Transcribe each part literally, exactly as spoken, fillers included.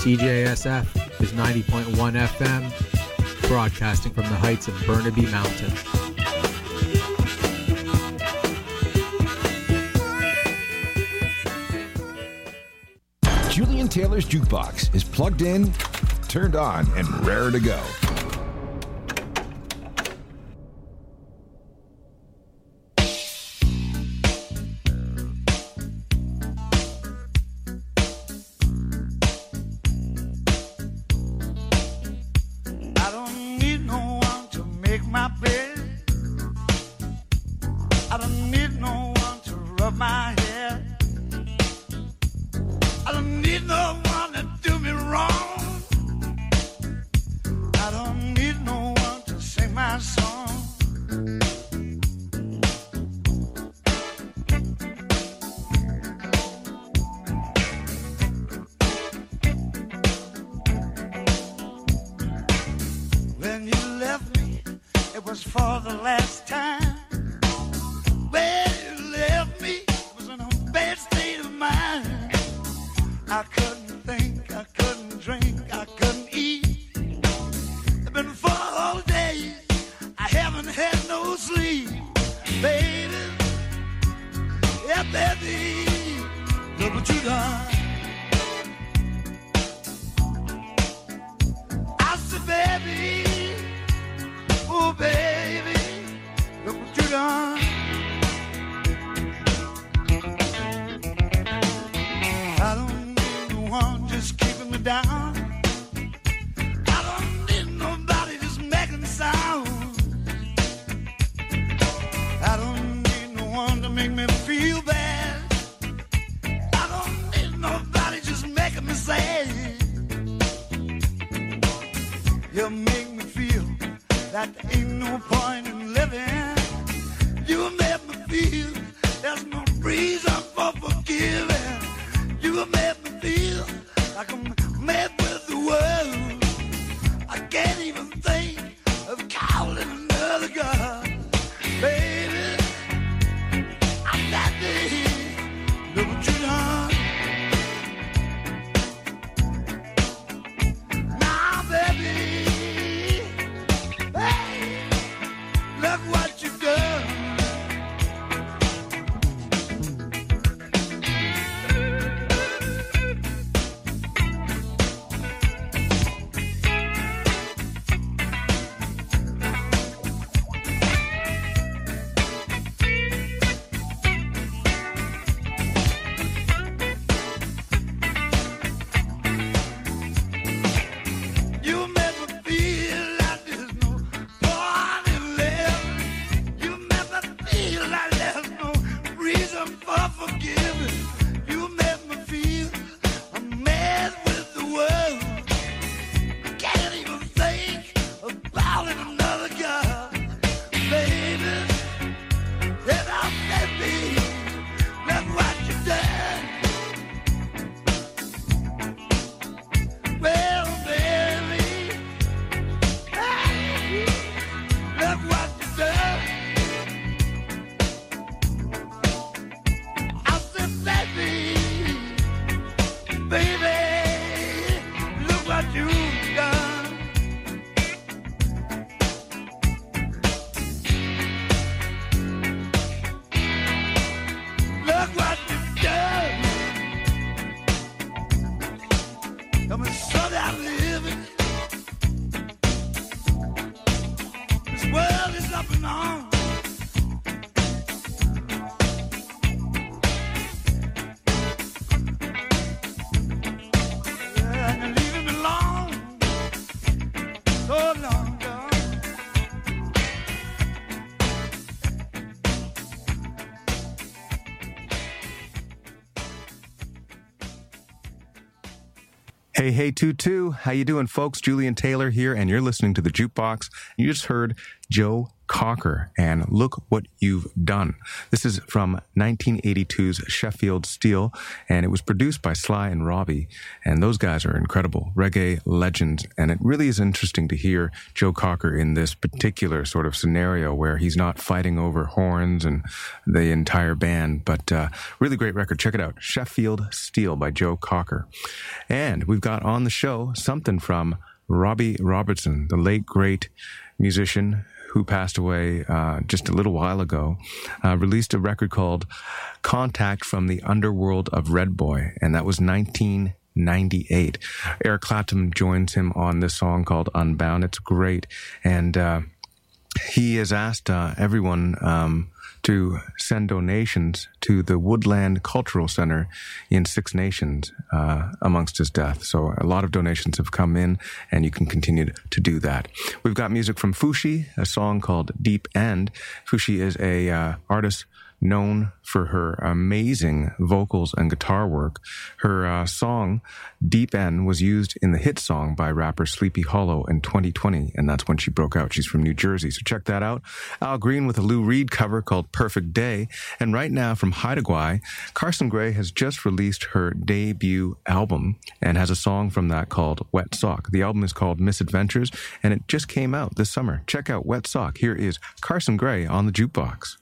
C J S F is ninety point one F M, broadcasting from the heights of Burnaby Mountain. Julian Taylor's Jukebox is plugged in, turned on, and raring to go. Hey, hey, two two. How you doing, folks? Julian Taylor here, and you're listening to The Jukebox. You just heard Joe Cocker and Look What You've Done. This is from nineteen eighty-two's Sheffield Steel, and it was produced by Sly and Robbie, and those guys are incredible reggae legends, and it really is interesting to hear Joe Cocker in this particular sort of scenario where he's not fighting over horns and the entire band, but uh, really great record. Check it out, Sheffield Steel by Joe Cocker. And we've got on the show something from Robbie Robertson, the late great musician who passed away uh, just a little while ago, uh, released a record called Contact from the Underworld of Red Boy, and that was nineteen ninety-eight. Eric Clapton joins him on this song called Unbound. It's great, and uh, he has asked uh, everyone um, to send donations to the Woodland Cultural Center in Six Nations uh, amongst his death. So a lot of donations have come in, and you can continue to do that. We've got music from Fushi, a song called Deep End. Fushi is a uh, artist known for her amazing vocals and guitar work. Her uh, song, Deep End, was used in the hit song by rapper Sleepy Hollow in twenty twenty, and that's when she broke out. She's from New Jersey, so check that out. Al Green with a Lou Reed cover called Perfect Day. And right now from Haida Gwaii, Carson Gray has just released her debut album and has a song from that called Wet Sock. The album is called Misadventures, and it just came out this summer. Check out Wet Sock. Here is Carson Gray on the jukebox.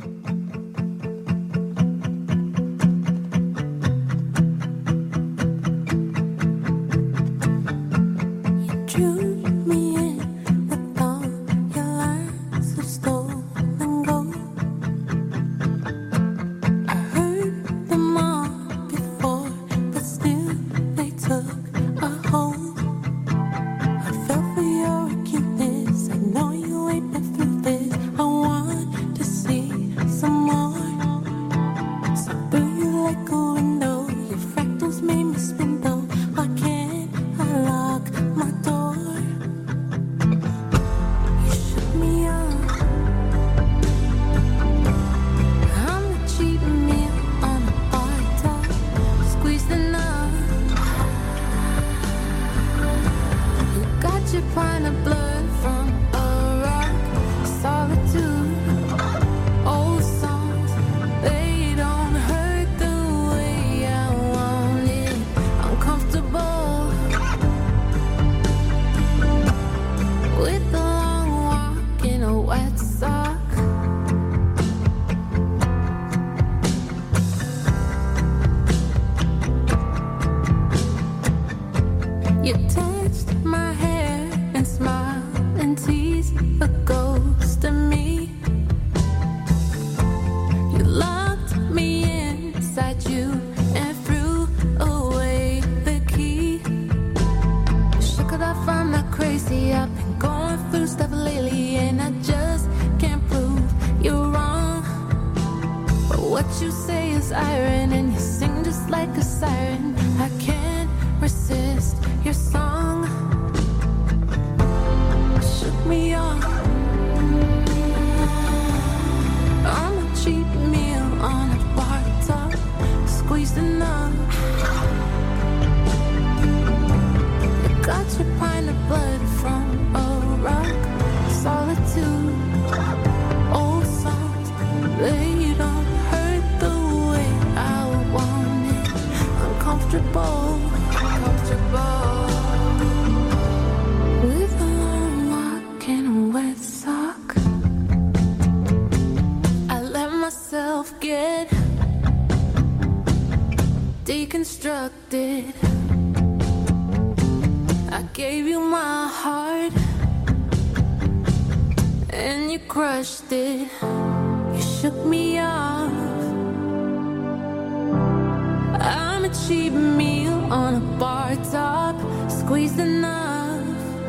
Deconstructed. I gave you my heart and you crushed it. You shook me off. I'm a cheap meal on a bar top, squeezed enough.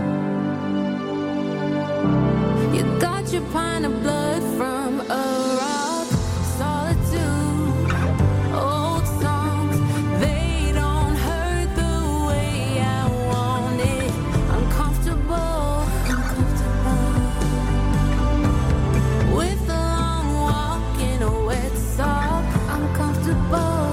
You got your pint of blood from a rock, solitude, old songs. They don't hurt the way I want it. Uncomfortable, uncomfortable. With a long walk in a wet sock, uncomfortable.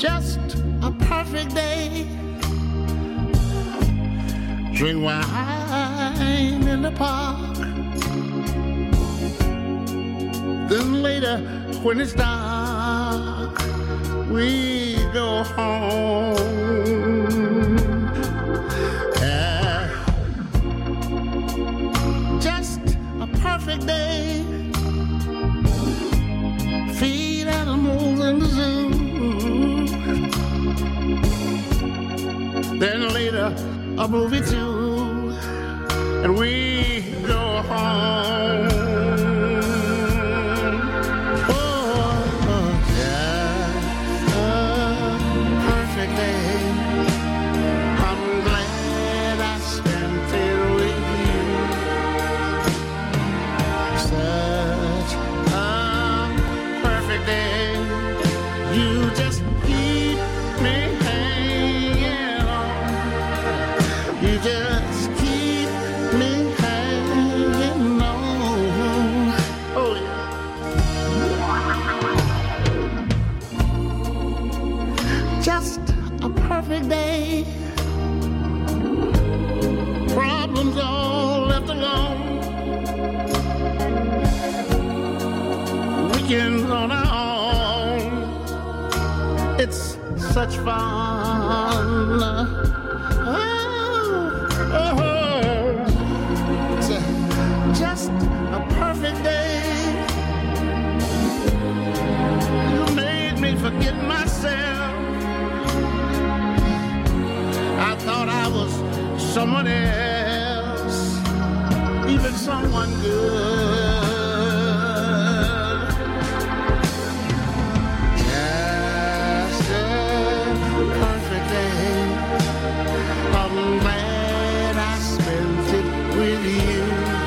just a perfect day. Drink wine in the park. Then later, when it's dark, we go home. Yeah. Just a perfect day. Feed animals in the zoo. Then later, a movie too, and we go home. Oh, just a perfect day. I'm glad I spent it with you. Such a perfect day. You just keep me hanging on. You just keep me hanging on. Oh, yeah. Just a perfect day. Problems all left alone. Weekends on our own. It's such fun. Oh, oh, it's a, just a perfect day. You made me forget myself. I thought I was someone else, even someone good. Just a perfect day. I'm glad I spent it with you.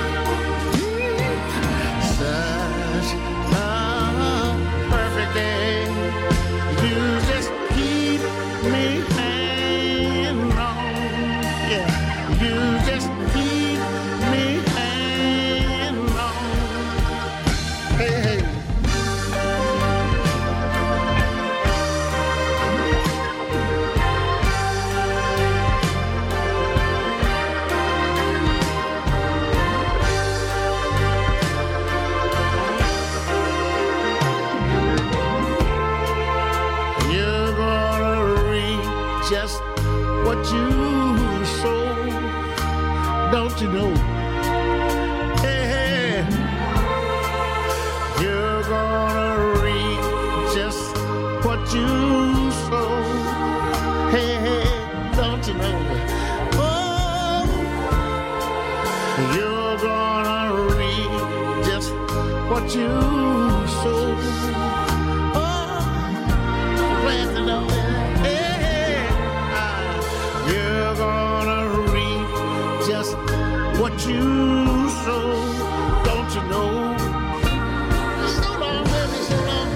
Such a perfect day. You just keep me hanging on. Yeah, you just keep me hanging on. Hey, hey. You're gonna reap just what you sow, don't you know? Hey, hey. You're gonna reap just what you sow. Hey, hey, don't you know? Oh, you're gonna reap just what you sow. Glad to know that. Hey, hey, ah, you're gonna reap just what you sow. Don't you know? So long, baby, so long.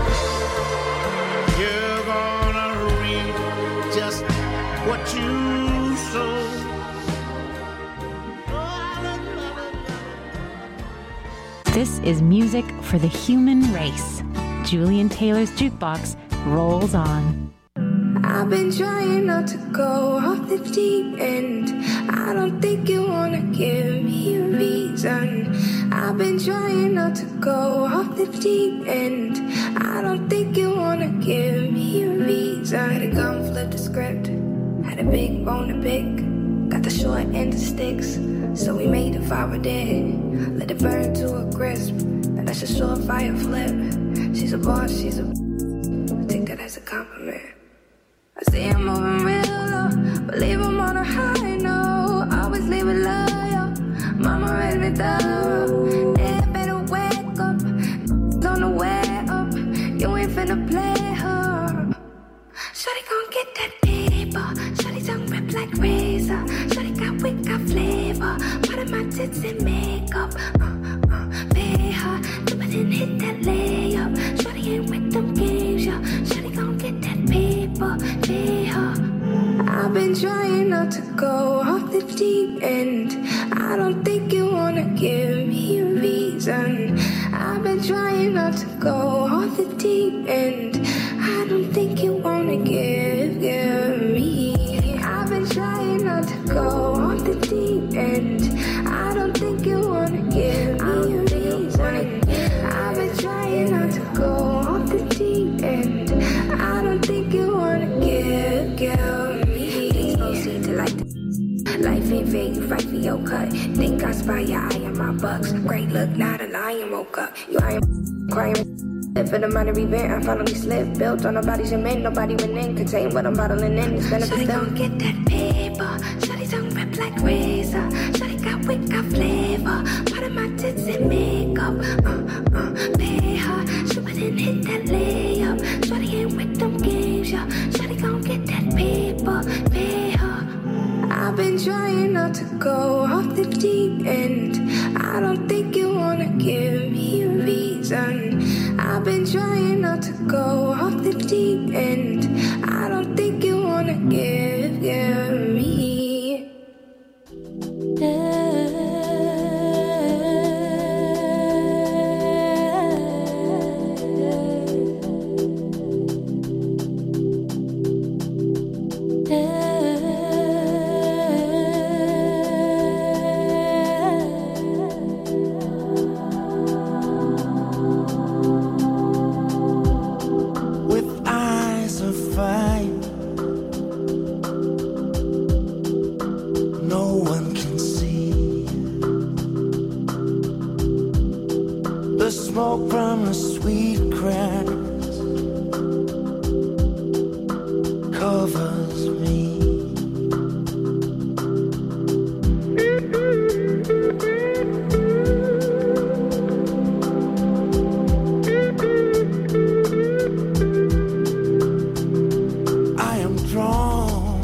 You're gonna reap just what you sow. Oh, I love you, I love you, I love you. This is music for the human race. Julian Taylor's Jukebox rolls on. I've been trying not to go off the deep end. I don't think you wanna give me a reason. I've been trying not to go off the deep end. I don't think you wanna give me a reason. Had a gun, flip the script. Had a big bone to pick. Got the short end of sticks, so we made the fire dead. Let it burn to a crisp. Now that's a surefire flip. She's a boss, she's a. Take that as a compliment. I see I'm moving real low, but leave him on a high note. Always leave it loyal. Mama raised me thorough. Yeah, better wake up. On the way up, you ain't finna play her. Shawty gon' get that paper. Shawty tongue rip like razor. Shawty got wit, got flavor. Part of my tits and makeup. Uh, uh, pay her. Dip it and hit that layup. Shawty ain't with them games, yo. Shawty gon' get that paper. Pay her. I've been trying not to go off the deep end. I don't think you wanna give me a reason. I've been trying not to go off the deep end. I don't think you wanna fear you fight for your cut. Think I spy your eye on my bucks. Great look, not a lion woke up. You I am crying. For the minor event, I finally slipped. Built on nobody's cement, nobody went in. Contain what I'm bottling in. It's benefits Shawty gon' get that paper. Shawty tongue rip like razor. Shawty got wick, got flavor. Part of my tits and makeup. Uh, uh, pay her. She wouldn't hit that layup. Shawty ain't with them games, yeah. Shawty gon' get that paper. Pay her. I've been trying not to go off the deep end. I don't think you wanna give me a reason. I've been trying not to go off the deep end. I don't think you wanna give, give me. Yeah. Smoke from the sweet grass covers me. I am drawn.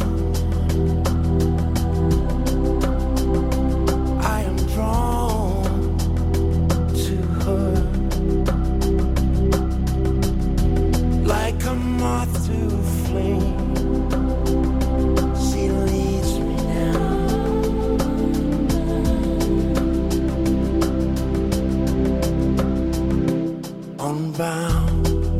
I am drawn to her. Like a moth to flame, she leads me down. Unbound.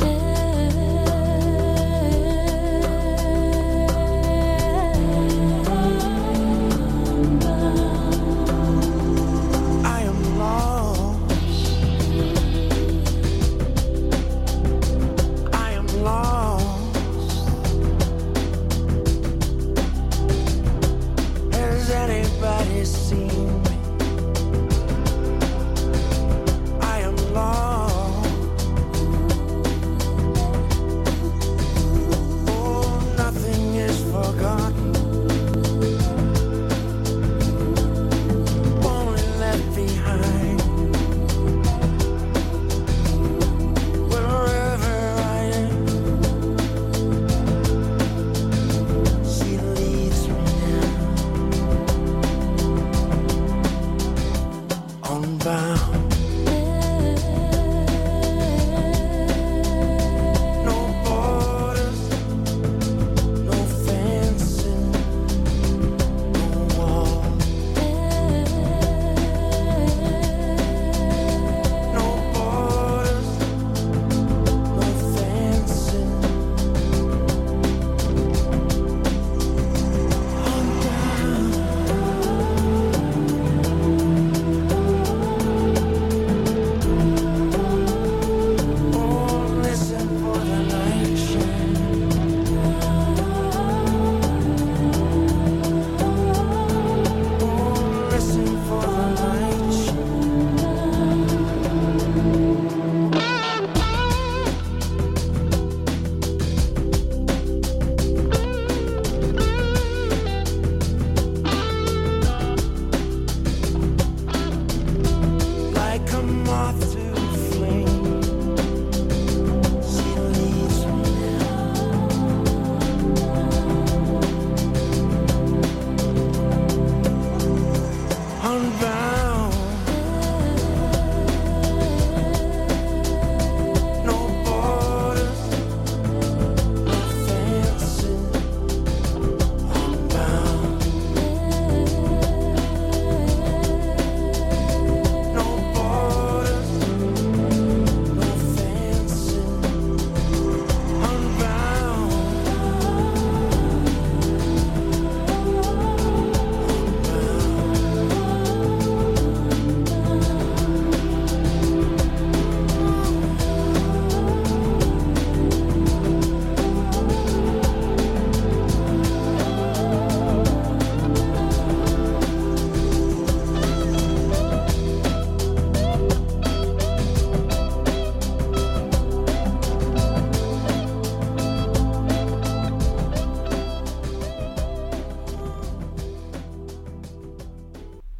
I am lost. I am lost.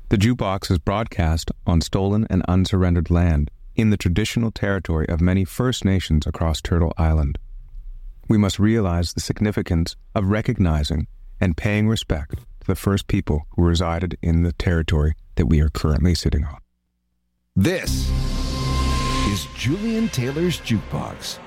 The Jukebox is broadcast on stolen and unsurrendered land in the traditional territory of many First Nations across Turtle Island. We must realize the significance of recognizing and paying respect to the first people who resided in the territory that we are currently sitting on. This is Julian Taylor's Jukebox.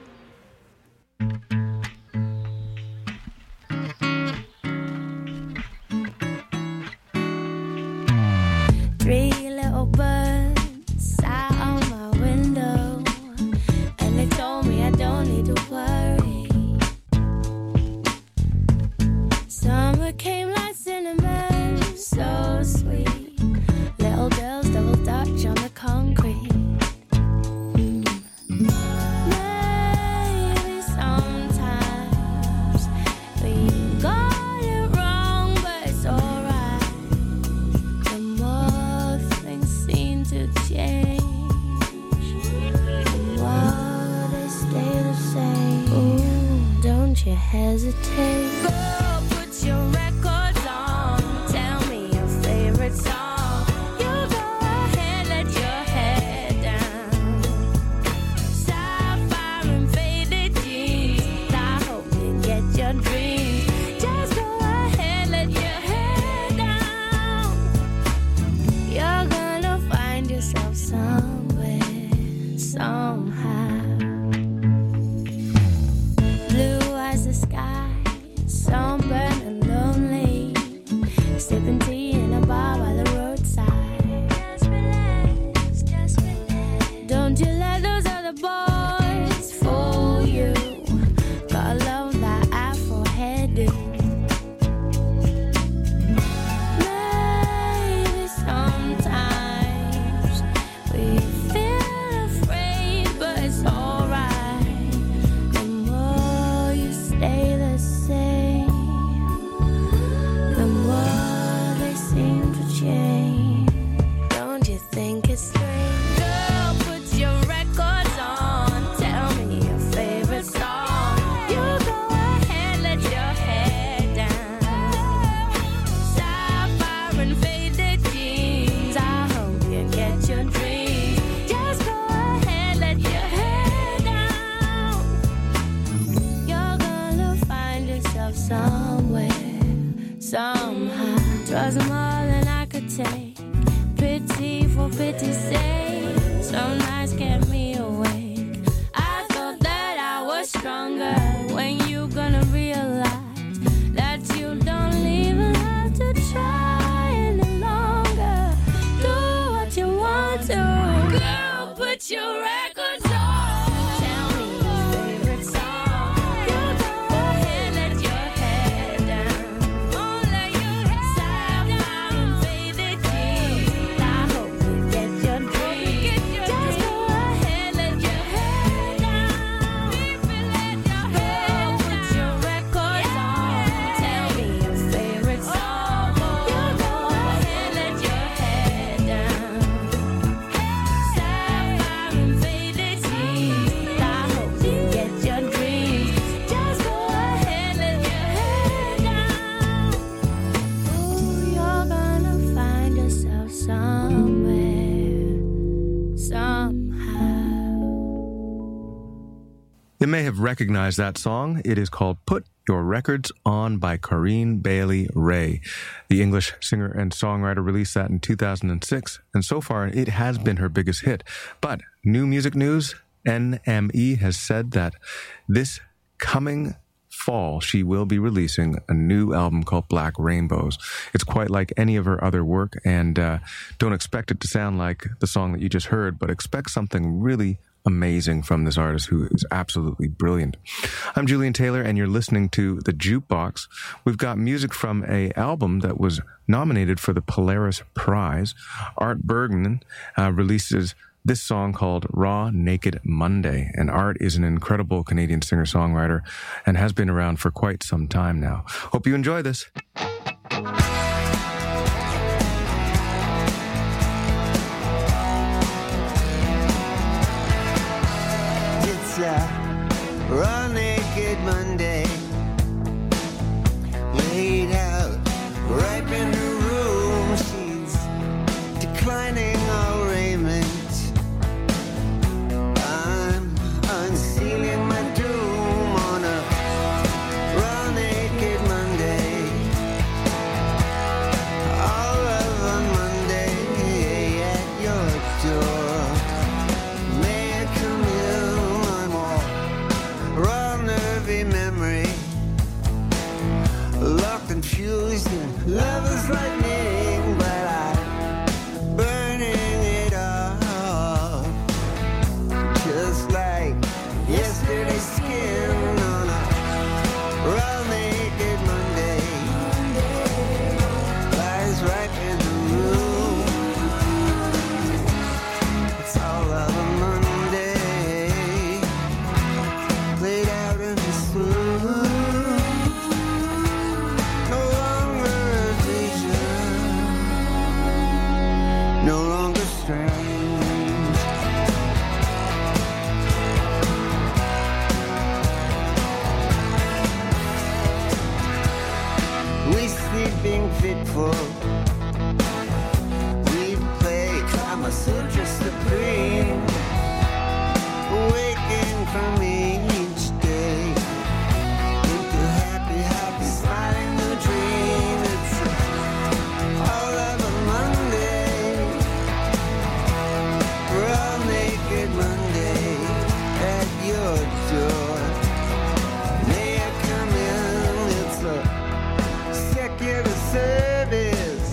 Three little birds sat on my window, and they told me I don't need to worry. Summer came like cinnamon, so sweet. Little girls double dutch on the concrete. Maybe sometimes we got it wrong, but it's alright. The more things seem to change, the more they stay the same. Ooh, don't you hesitate. Go put your records on. Tell me your favorite song. You go ahead, let your head down. Sapphire and faded jeans. I hope you get your dreams. Just go ahead, let your head down. You're gonna find yourself somewhere, somehow. Blue as the sky, sunburned and lonely, sipping tea in a bar by the roadside. Just relax, just relax. Don't you let those other boys fool you. Gotta love that Afro hairdo. Maybe sometimes we feel afraid, but it's alright. The more you stay the same, the more they seem to change. Don't you think it's strange? Girl, put your records on. Tell me your favorite song. You go ahead, let your head down. Sapphire and faded jeans. I hope you get your dreams. Just go ahead, let your head down. You're gonna find yourself somewhere, somehow. Trust more than I could take. Pity for pity's sake. Some nights kept me awake. I thought that I was stronger. When you gonna realize that you don't even have to try any longer? Do what you want to. Girl, put your records on. Tell me your favorite song. You go ahead, let your head down. Oh, let your head Sapphire and faded jeans. I hope you get your dreams. Just go ahead, let your head down. Girl, put your records on. Tell me your favorite song. You go ahead, let your head down. Sapphire and faded jeans. I hope you get your dreams. Just go ahead, let your head down. Ooh, you're gonna find yourself somewhere, somehow. You may have recognized that song. It is called Put Your Records On by Corinne Bailey Rae. The English singer and songwriter released that in two thousand six, and so far it has been her biggest hit. But new music news, N M E has said that this coming fall she will be releasing a new album called Black Rainbows. It's quite like any of her other work, and uh, don't expect it to sound like the song that you just heard, but expect something really amazing from this artist who is absolutely brilliant. I'm Julian Taylor, and you're listening to The Jukebox. We've got music from a album that was nominated for the Polaris Prize. Art Bergman uh, releases this song called Raw Naked Monday, and Art is an incredible Canadian singer-songwriter and has been around for quite some time now. Hope you enjoy this. It's a raw naked Monday, laid out right in the room. She's confused and love is lightning, but I'm burning it off. Just like yesterday's skin on a raw naked Monday lies right in the room. It's all of a Monday laid out in the swoon. No longer a vision, no longer strange. We sleeping fitful. We play Kama Sutra Supreme. Waking from each day into happy, happy, smiling new dream. It's all of a Monday, raw naked Monday at your door. May I come in? It's a secular service.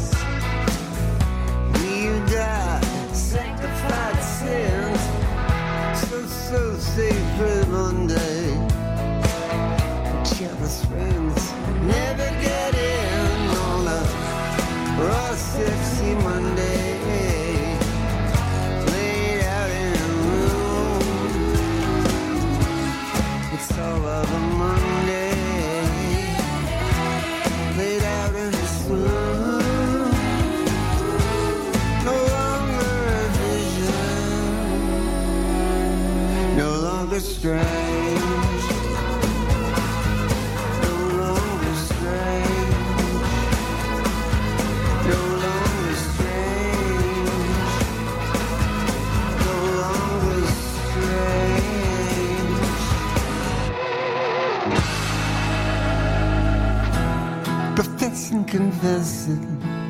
You die, sanctified sins. So, so sacred Monday. Jealous friends never get in on a raw, sexy Monday. Laid out in a room. It's all of a Monday. Laid out in a swoon. No longer a vision, no longer strange, no longer strange, no longer strange, no longer strange. Professing, confessing,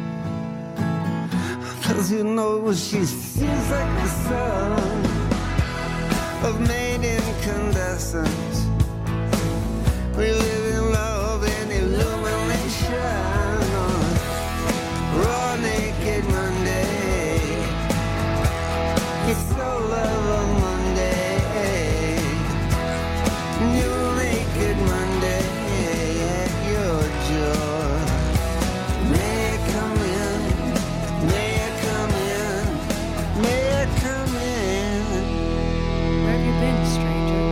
'cause you know she seems like the sun of made incandescent. We live in love and illumination on raw naked Monday. It's all of a Monday, new naked Monday at your door. May I come in? May I come in? May I come in? Where have you been, stranger?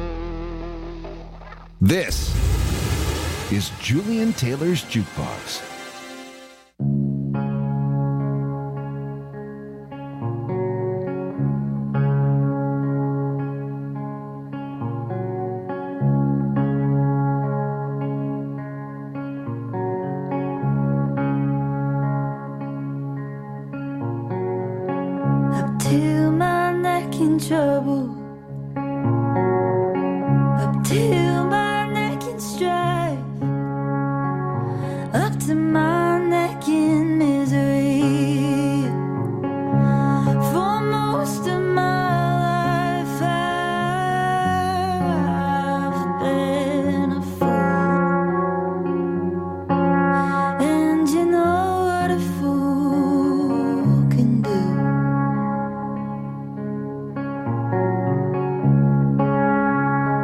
This is Julian Taylor's Jukebox.